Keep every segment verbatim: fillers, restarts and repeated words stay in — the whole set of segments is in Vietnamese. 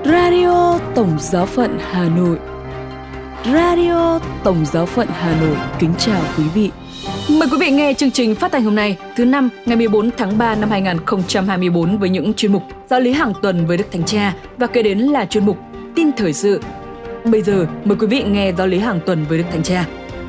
Radio Tổng Giáo phận Hà Nội. Radio Tổng Giáo phận Hà Nội kính chào quý vị. Mời quý vị nghe chương trình phát hành hôm nay, thứ năm, ngày mười bốn tháng ba năm hai nghìn không trăm hai mươi tư với những chuyên mục Giáo lý hàng tuần với Đức Thánh Cha và kế đến là chuyên mục Tin thời sự. Bây giờ mời quý vị nghe Giáo lý hàng tuần với Đức Thánh Cha.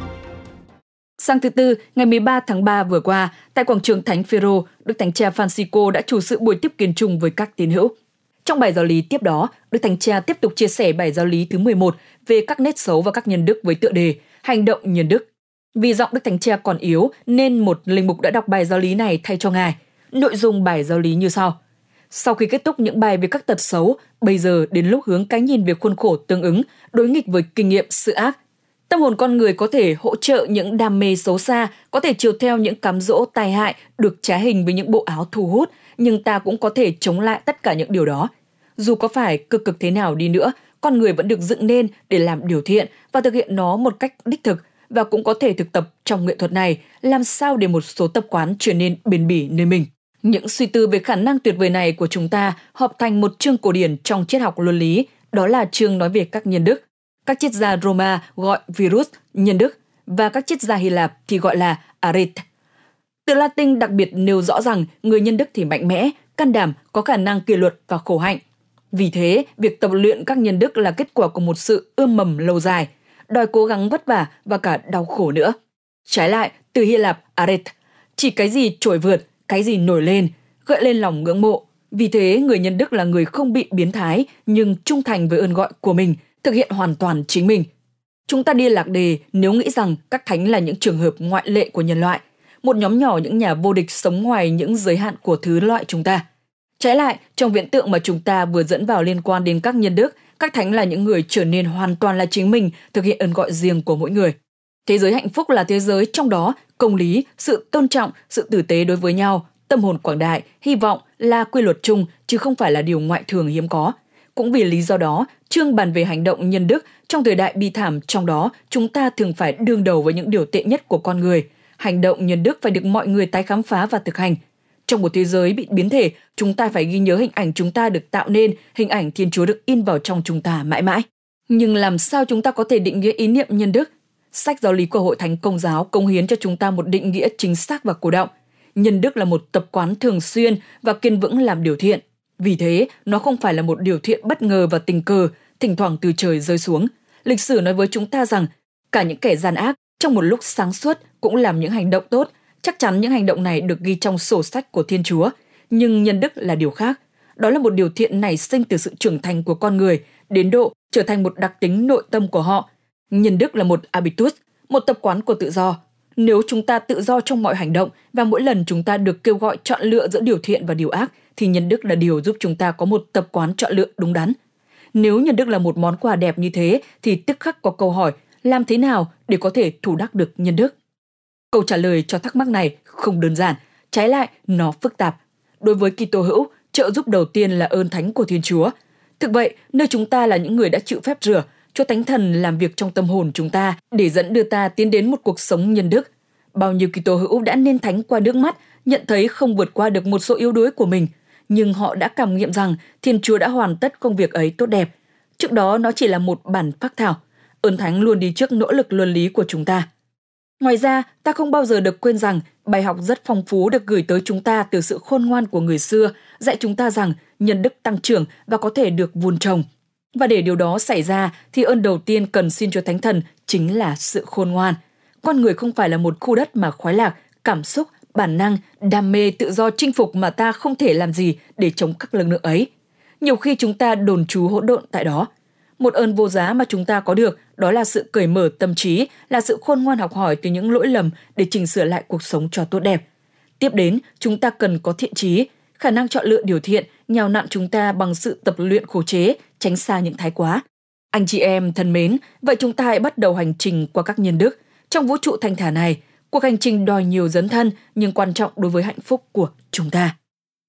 Sáng thứ Tư, ngày mười ba tháng ba vừa qua, tại quảng trường Thánh Phêrô, Đức Thánh Cha Francisco đã chủ sự buổi tiếp kiến chung với các tín hữu. Trong bài giáo lý tiếp đó, Đức Thánh Cha tiếp tục chia sẻ bài giáo lý thứ mười một về các nét xấu và các nhân đức với tựa đề Hành động nhân đức. Vì giọng Đức Thánh Cha còn yếu nên một linh mục đã đọc bài giáo lý này thay cho Ngài. Nội dung bài giáo lý như sau. Sau khi kết thúc những bài về các tật xấu, bây giờ đến lúc hướng cái nhìn về khuôn khổ tương ứng, đối nghịch với kinh nghiệm sự ác. Tâm hồn con người có thể hỗ trợ những đam mê xấu xa, có thể chiều theo những cám dỗ tai hại, được trá hình với những bộ áo thu hút, nhưng ta cũng có thể chống lại tất cả những điều đó. Dù có phải cực cực thế nào đi nữa, con người vẫn được dựng nên để làm điều thiện và thực hiện nó một cách đích thực, và cũng có thể thực tập trong nghệ thuật này làm sao để một số tập quán trở nên bền bỉ nơi mình. Những suy tư về khả năng tuyệt vời này của chúng ta hợp thành một chương cổ điển trong triết học luân lý, đó là chương nói về các nhân đức. Các triết gia Roma gọi virus nhân đức và các triết gia Hy Lạp thì gọi là arete. Từ Latin đặc biệt nêu rõ rằng người nhân đức thì mạnh mẽ, can đảm, có khả năng kỷ luật và khổ hạnh. Vì thế, việc tập luyện các nhân đức là kết quả của một sự ươm mầm lâu dài, đòi cố gắng vất vả và cả đau khổ nữa. Trái lại, từ Hy Lạp arete, chỉ cái gì trội vượt, cái gì nổi lên, gợi lên lòng ngưỡng mộ. Vì thế, người nhân đức là người không bị biến thái nhưng trung thành với ơn gọi của mình, thực hiện hoàn toàn chính mình. Chúng ta đi lạc đề nếu nghĩ rằng các thánh là những trường hợp ngoại lệ của nhân loại, một nhóm nhỏ những nhà vô địch sống ngoài những giới hạn của thứ loại chúng ta. Trái lại, trong viễn tượng mà chúng ta vừa dẫn vào liên quan đến các nhân đức, các thánh là những người trở nên hoàn toàn là chính mình, thực hiện ơn gọi riêng của mỗi người. Thế giới hạnh phúc là thế giới trong đó công lý, sự tôn trọng, sự tử tế đối với nhau, tâm hồn quảng đại, hy vọng là quy luật chung chứ không phải là điều ngoại thường hiếm có. Cũng vì lý do đó, chương bàn về hành động nhân đức trong thời đại bi thảm, trong đó chúng ta thường phải đương đầu với những điều tệ nhất của con người. Hành động nhân đức phải được mọi người tái khám phá và thực hành. Trong một thế giới bị biến thể, chúng ta phải ghi nhớ hình ảnh chúng ta được tạo nên, hình ảnh Thiên Chúa được in vào trong chúng ta mãi mãi. Nhưng làm sao chúng ta có thể định nghĩa ý niệm nhân đức? Sách giáo lý của Hội Thánh Công giáo cống hiến cho chúng ta một định nghĩa chính xác và cổ động. Nhân đức là một tập quán thường xuyên và kiên vững làm điều thiện. Vì thế, nó không phải là một điều thiện bất ngờ và tình cờ, thỉnh thoảng từ trời rơi xuống. Lịch sử nói với chúng ta rằng, cả những kẻ gian ác trong một lúc sáng suốt cũng làm những hành động tốt. Chắc chắn những hành động này được ghi trong sổ sách của Thiên Chúa. Nhưng nhân đức là điều khác. Đó là một điều thiện nảy sinh từ sự trưởng thành của con người, đến độ trở thành một đặc tính nội tâm của họ. Nhân đức là một habitus, một tập quán của tự do. Nếu chúng ta tự do trong mọi hành động và mỗi lần chúng ta được kêu gọi chọn lựa giữa điều thiện và điều ác, thì nhân đức là điều giúp chúng ta có một tập quán chọn lựa đúng đắn. Nếu nhân đức là một món quà đẹp như thế, thì tức khắc có câu hỏi, làm thế nào để có thể thủ đắc được nhân đức? Câu trả lời cho thắc mắc này không đơn giản, trái lại nó phức tạp. Đối với Kitô hữu, trợ giúp đầu tiên là ơn thánh của Thiên Chúa. Thực vậy, nơi chúng ta là những người đã chịu phép rửa, cho Thánh Thần làm việc trong tâm hồn chúng ta để dẫn đưa ta tiến đến một cuộc sống nhân đức. Bao nhiêu Kitô hữu đã nên thánh qua nước mắt, nhận thấy không vượt qua được một số yếu đuối của mình, nhưng họ đã cảm nghiệm rằng Thiên Chúa đã hoàn tất công việc ấy tốt đẹp. Trước đó nó chỉ là một bản phác thảo. Ơn thánh luôn đi trước nỗ lực luân lý của chúng ta. Ngoài ra, ta không bao giờ được quên rằng bài học rất phong phú được gửi tới chúng ta từ sự khôn ngoan của người xưa, dạy chúng ta rằng nhân đức tăng trưởng và có thể được vun trồng. Và để điều đó xảy ra thì ơn đầu tiên cần xin cho Thánh Thần chính là sự khôn ngoan. Con người không phải là một khu đất mà khoái lạc, cảm xúc, bản năng, đam mê, tự do chinh phục mà ta không thể làm gì để chống các lực lượng ấy. Nhiều khi chúng ta đồn trú hỗn độn tại đó. Một ơn vô giá mà chúng ta có được đó là sự cởi mở tâm trí, là sự khôn ngoan học hỏi từ những lỗi lầm để chỉnh sửa lại cuộc sống cho tốt đẹp. Tiếp đến, chúng ta cần có thiện trí, khả năng chọn lựa điều thiện, nhào nặn chúng ta bằng sự tập luyện khổ chế, tránh xa những thái quá. Anh chị em thân mến, vậy chúng ta hãy bắt đầu hành trình qua các nhân đức. Trong vũ trụ thanh thản này, cuộc hành trình đòi nhiều dấn thân nhưng quan trọng đối với hạnh phúc của chúng ta.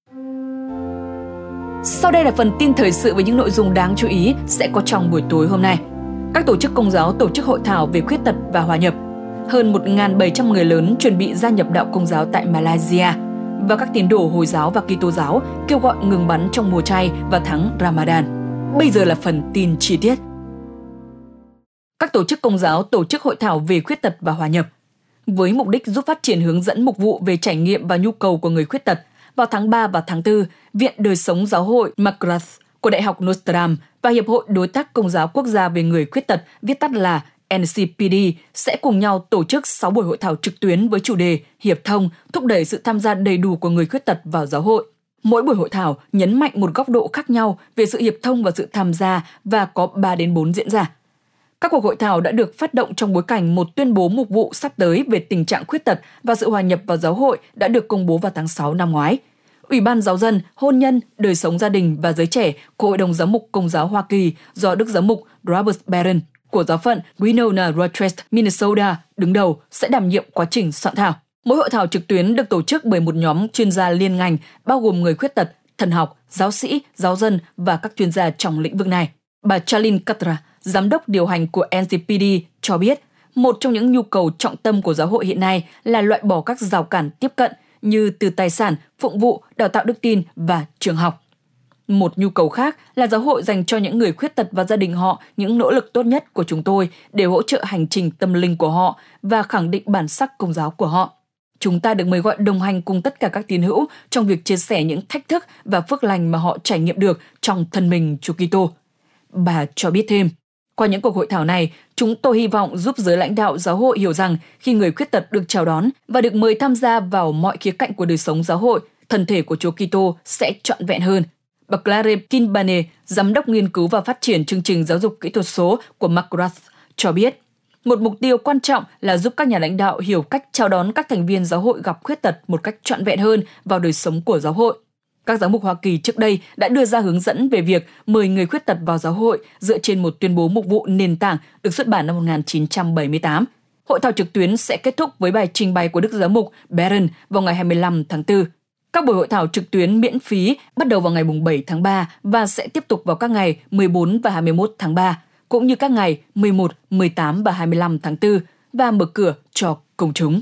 Sau đây là phần tin thời sự với những nội dung đáng chú ý sẽ có trong buổi tối hôm nay. Các tổ chức Công giáo tổ chức hội thảo về khuyết tật và hòa nhập. Hơn một nghìn bảy trăm người lớn chuẩn bị gia nhập đạo Công giáo tại Malaysia. Và các tín đồ Hồi giáo và Kitô giáo kêu gọi ngừng bắn trong mùa chay và tháng Ramadan. Bây giờ là phần tin chi tiết. Các tổ chức Công giáo tổ chức hội thảo về khuyết tật và hòa nhập. Với mục đích giúp phát triển hướng dẫn mục vụ về trải nghiệm và nhu cầu của người khuyết tật, vào tháng ba và tháng tư, Viện Đời sống Giáo hội McGrath của Đại học Notre Dame và Hiệp hội Đối tác Công giáo Quốc gia về người khuyết tật, viết tắt là en xê pê đê, sẽ cùng nhau tổ chức sáu buổi hội thảo trực tuyến với chủ đề Hiệp thông, thúc đẩy sự tham gia đầy đủ của người khuyết tật vào giáo hội. Mỗi buổi hội thảo nhấn mạnh một góc độ khác nhau về sự hiệp thông và sự tham gia và có ba đến bốn diễn giả. Các cuộc hội thảo đã được phát động trong bối cảnh một tuyên bố mục vụ sắp tới về tình trạng khuyết tật và sự hòa nhập vào giáo hội đã được công bố vào tháng sáu năm ngoái. Ủy ban Giáo dân, Hôn nhân, Đời sống gia đình và giới trẻ của Hội đồng Giám mục Công giáo Hoa Kỳ do Đức Giám mục Robert Barron của giáo phận Winona Rochester, Minnesota đứng đầu sẽ đảm nhiệm quá trình soạn thảo. Mỗi hội thảo trực tuyến được tổ chức bởi một nhóm chuyên gia liên ngành bao gồm người khuyết tật, thần học, giáo sĩ, giáo dân và các chuyên gia trong lĩnh vực này. Bà Charlene Catra, giám đốc điều hành của en xê pê đê, cho biết một trong những nhu cầu trọng tâm của giáo hội hiện nay là loại bỏ các rào cản tiếp cận như từ tài sản, phụng vụ, đào tạo đức tin và trường học. Một nhu cầu khác là giáo hội dành cho những người khuyết tật và gia đình họ những nỗ lực tốt nhất của chúng tôi để hỗ trợ hành trình tâm linh của họ và khẳng định bản sắc công giáo của họ. Chúng ta được mời gọi đồng hành cùng tất cả các tín hữu trong việc chia sẻ những thách thức và phước lành mà họ trải nghiệm được trong thân mình Chúa Kitô. Bà cho biết thêm, qua những cuộc hội thảo này, chúng tôi hy vọng giúp giới lãnh đạo giáo hội hiểu rằng khi người khuyết tật được chào đón và được mời tham gia vào mọi khía cạnh của đời sống giáo hội, thân thể của Chúa Kitô sẽ trọn vẹn hơn. Bà Claire Kinbane, giám đốc nghiên cứu và phát triển chương trình giáo dục kỹ thuật số của McGrath, cho biết, một mục tiêu quan trọng là giúp các nhà lãnh đạo hiểu cách chào đón các thành viên giáo hội gặp khuyết tật một cách trọn vẹn hơn vào đời sống của giáo hội. Các giám mục Hoa Kỳ trước đây đã đưa ra hướng dẫn về việc mời người khuyết tật vào giáo hội dựa trên một tuyên bố mục vụ nền tảng được xuất bản năm một nghìn chín trăm bảy mươi tám. Hội thảo trực tuyến sẽ kết thúc với bài trình bày của Đức Giám mục Barron vào ngày hai mươi lăm tháng tư. Các buổi hội thảo trực tuyến miễn phí bắt đầu vào ngày bảy tháng ba và sẽ tiếp tục vào các ngày mười bốn và hai mươi mốt tháng ba, cũng như các ngày mười một, mười tám và hai mươi lăm tháng tư và mở cửa cho công chúng.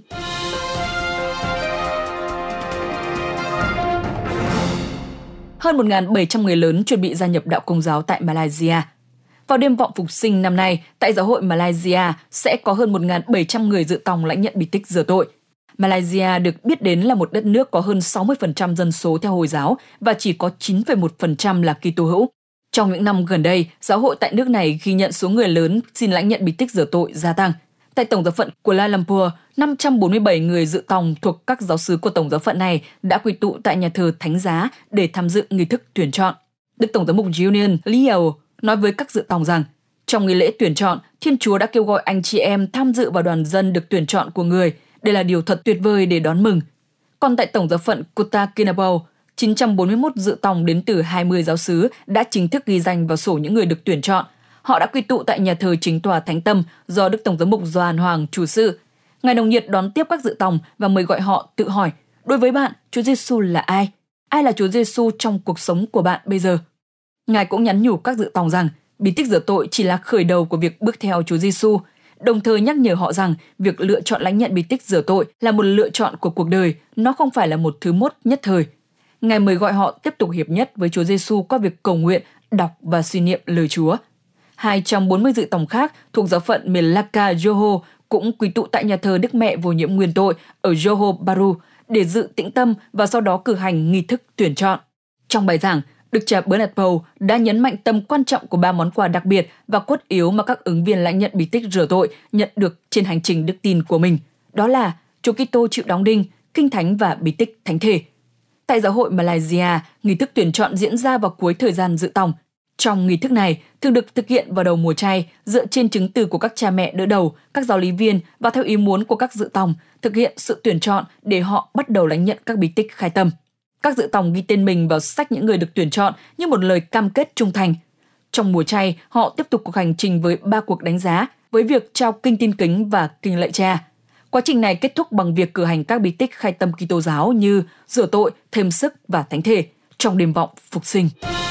Hơn một nghìn bảy trăm người lớn chuẩn bị gia nhập đạo Công giáo tại Malaysia. Vào đêm vọng phục sinh năm nay, tại giáo hội Malaysia sẽ có hơn một nghìn bảy trăm người dự tòng lãnh nhận bí tích rửa tội. Malaysia được biết đến là một đất nước có hơn sáu mươi phần trăm dân số theo Hồi giáo và chỉ có chín phẩy một phần trăm là Kitô hữu. Trong những năm gần đây, giáo hội tại nước này ghi nhận số người lớn xin lãnh nhận bí tích rửa tội gia tăng. Tại Tổng giáo phận Kuala Lumpur, năm trăm bốn mươi bảy người dự tòng thuộc các giáo xứ của Tổng giáo phận này đã quy tụ tại nhà thờ Thánh Giá để tham dự nghi thức tuyển chọn. Đức Tổng giám mục Julian Liao nói với các dự tòng rằng, trong nghi lễ tuyển chọn, Thiên Chúa đã kêu gọi anh chị em tham dự vào đoàn dân được tuyển chọn của người. Đây là điều thật tuyệt vời để đón mừng. Còn tại Tổng giáo phận Kota Kinabalu, chín trăm bốn mươi mốt dự tòng đến từ hai mươi giáo xứ đã chính thức ghi danh vào sổ những người được tuyển chọn. Họ đã quy tụ tại nhà thờ chính tòa Thánh Tâm do Đức Tổng giám mục Gioan Hoàng chủ sự. Ngài nồng nhiệt đón tiếp các dự tòng và mời gọi họ tự hỏi, đối với bạn, Chúa Giêsu là ai? Ai là Chúa Giêsu trong cuộc sống của bạn bây giờ? Ngài cũng nhắn nhủ các dự tòng rằng bí tích rửa tội chỉ là khởi đầu của việc bước theo Chúa Giêsu, đồng thời nhắc nhở họ rằng việc lựa chọn lãnh nhận bí tích rửa tội là một lựa chọn của cuộc đời, nó không phải là một thứ mốt nhất thời. Ngài mời gọi họ tiếp tục hiệp nhất với Chúa Giêsu qua việc cầu nguyện, đọc và suy niệm lời Chúa. hai trăm bốn mươi dự tòng khác thuộc giáo phận Melaka Johor cũng quy tụ tại nhà thờ Đức Mẹ vô nhiễm nguyên tội ở Johor Bahru để dự tĩnh tâm và sau đó cử hành nghi thức tuyển chọn. Trong bài giảng, Đức cha Bernard Paul đã nhấn mạnh tầm quan trọng của ba món quà đặc biệt và cốt yếu mà các ứng viên lãnh nhận bí tích rửa tội nhận được trên hành trình đức tin của mình. Đó là Chúa Kitô chịu đóng đinh, Kinh Thánh và bí tích Thánh thể. Tại giáo hội Malaysia, nghi thức tuyển chọn diễn ra vào cuối thời gian dự tòng. Trong nghi thức này, thường được thực hiện vào đầu mùa chay, dựa trên chứng từ của các cha mẹ đỡ đầu, các giáo lý viên và theo ý muốn của các dự tòng, thực hiện sự tuyển chọn để họ bắt đầu lãnh nhận các bí tích khai tâm. Các dự tòng ghi tên mình vào sách những người được tuyển chọn như một lời cam kết trung thành. Trong mùa chay, họ tiếp tục cuộc hành trình với ba cuộc đánh giá, với việc trao kinh tin kính và kinh lạy cha. Quá trình này kết thúc bằng việc cử hành các bí tích khai tâm Kitô giáo như rửa tội, thêm sức và thánh thể trong đêm vọng phục sinh.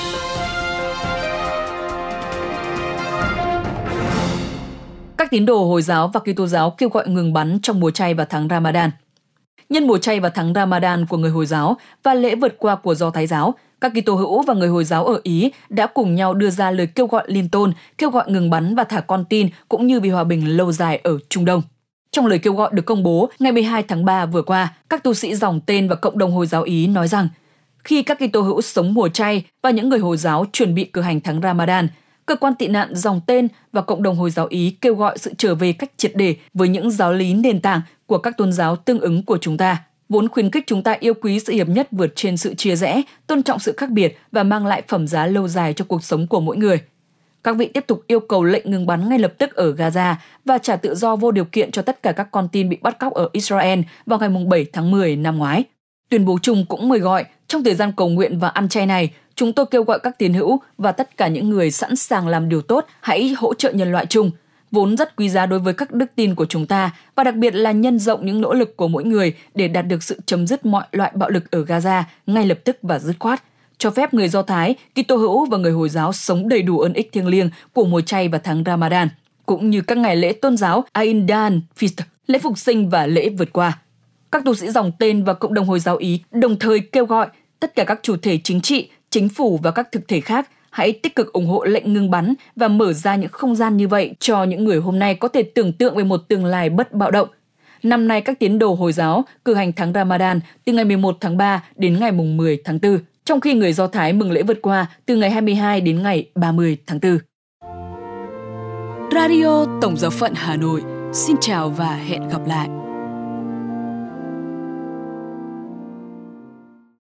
Các tín đồ Hồi giáo và Kitô giáo kêu gọi ngừng bắn trong mùa chay và tháng Ramadan. Nhân mùa chay và tháng Ramadan của người Hồi giáo và lễ vượt qua của Do Thái giáo, Các Kitô hữu và người Hồi giáo ở Ý đã cùng nhau đưa ra lời kêu gọi liên tôn, kêu gọi ngừng bắn và thả con tin cũng như vì hòa bình lâu dài ở Trung Đông. Trong lời kêu gọi được công bố ngày mười hai tháng ba vừa qua, các tu sĩ dòng tên và cộng đồng Hồi giáo Ý nói rằng khi các Kitô hữu sống mùa chay và những người Hồi giáo chuẩn bị cử hành tháng Ramadan, cơ quan tị nạn dòng tên và cộng đồng Hồi giáo Ý kêu gọi sự trở về cách triệt để với những giáo lý nền tảng của các tôn giáo tương ứng của chúng ta, vốn khuyến khích chúng ta yêu quý sự hiệp nhất vượt trên sự chia rẽ, tôn trọng sự khác biệt và mang lại phẩm giá lâu dài cho cuộc sống của mỗi người. Các vị tiếp tục yêu cầu lệnh ngừng bắn ngay lập tức ở Gaza và trả tự do vô điều kiện cho tất cả các con tin bị bắt cóc ở Israel vào ngày bảy tháng mười năm ngoái. Tuyên bố chung cũng mời gọi, trong thời gian cầu nguyện và ăn chay này, chúng tôi kêu gọi các tín hữu và tất cả những người sẵn sàng làm điều tốt hãy hỗ trợ nhân loại chung, vốn rất quý giá đối với các đức tin của chúng ta và đặc biệt là nhân rộng những nỗ lực của mỗi người để đạt được sự chấm dứt mọi loại bạo lực ở Gaza ngay lập tức và dứt khoát, cho phép người Do Thái, Kitô hữu và người Hồi giáo sống đầy đủ ơn ích thiêng liêng của mùa chay và tháng Ramadan, cũng như các ngày lễ tôn giáo Aidan Feast, lễ phục sinh và lễ vượt qua. Các tu sĩ dòng tên và cộng đồng Hồi giáo Ý đồng thời kêu gọi tất cả các chủ thể chính trị, chính phủ và các thực thể khác hãy tích cực ủng hộ lệnh ngừng bắn và mở ra những không gian như vậy cho những người hôm nay có thể tưởng tượng về một tương lai bất bạo động. Năm nay, các tín đồ Hồi giáo cử hành tháng Ramadan từ ngày mười một tháng ba đến ngày mười tháng tư, trong khi người Do Thái mừng lễ vượt qua từ ngày hai mươi hai đến ngày ba mươi tháng tư. Radio Tổng giáo phận Hà Nội xin chào và hẹn gặp lại.